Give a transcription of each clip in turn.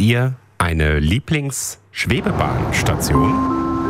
ihr eine Lieblings-Schwebebahnstation?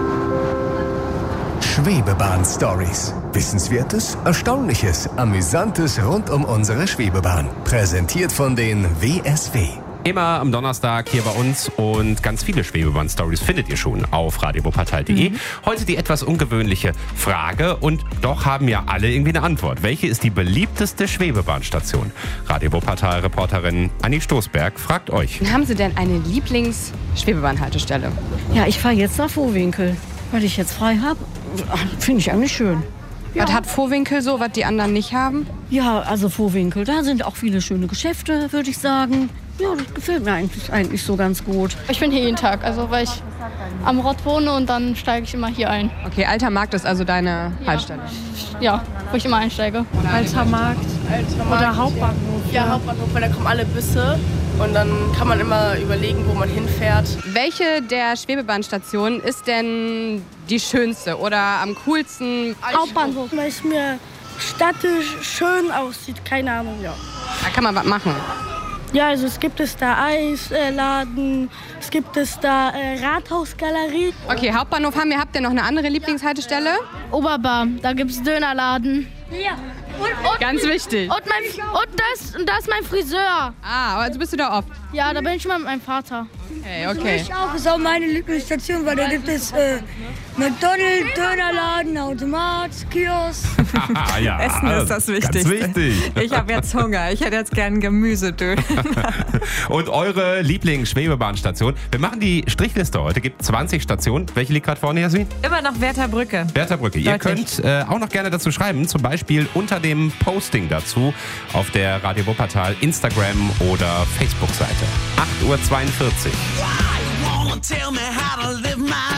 Schwebebahn-Stories. Wissenswertes, Erstaunliches, Amüsantes rund um unsere Schwebebahn. Präsentiert von den WSW. Immer am Donnerstag hier bei uns und ganz viele Schwebebahn-Stories findet ihr schon auf radiowuppertal.de. Heute die etwas ungewöhnliche Frage und doch haben ja alle irgendwie eine Antwort. Welche ist die beliebteste Schwebebahnstation? Radio Wuppertal-Reporterin Anni Stoßberg fragt euch. Haben Sie denn eine Lieblings-Schwebebahnhaltestelle? Ja, ich fahre jetzt nach Vohwinkel, weil ich jetzt frei habe. Finde ich eigentlich schön. Ja. Was hat Vohwinkel so, was die anderen nicht haben? Ja, also Vohwinkel, da sind auch viele schöne Geschäfte, würde ich sagen. Ja, das gefällt mir eigentlich so ganz gut. Ich bin hier jeden Tag, also weil ich am Rott wohne und dann steige ich immer hier ein. Okay, Alter Markt ist also deine Haltestelle? Ja, wo ich immer einsteige. Alter Markt oder Hauptbahnhof. Ja, Hauptbahnhof, weil da kommen alle Busse und dann kann man immer überlegen, wo man hinfährt. Welche der Schwebebahnstationen ist denn die schönste oder am coolsten? Hauptbahnhof, weil es mir städtisch schön aussieht, keine Ahnung, ja. Da kann man was machen. Ja, also es gibt da Eisladen, es gibt da Rathausgalerie. Okay, Hauptbahnhof haben wir. Habt ihr noch eine andere Lieblingshaltestelle? Oberbar, da gibt's Dönerladen. Ja. Ganz wichtig. Und da ist mein Friseur. Ah, also bist du da oft? Ja, da bin ich mal mit meinem Vater. Okay. Ich auch, ist auch meine Lieblingsstation, weil da gibt es McDonald's, Dönerladen, Automat, Kiosk. Ja, Essen ist das Wichtigste. Ganz wichtig. Ich habe jetzt Hunger. Ich hätte jetzt gern Gemüsedöner. Und eure Lieblings-Schwebebahnstation? Wir machen die Strichliste heute. Gibt 20 Stationen. Welche liegt gerade vorne, Jasmin? Immer noch Wertherbrücke. Wertherbrücke. Ihr Deutlich. könnt auch noch gerne dazu schreiben, zum Beispiel unter dem Posting dazu auf der Radio Wuppertal Instagram oder Facebook-Seite. 8:42 Uhr.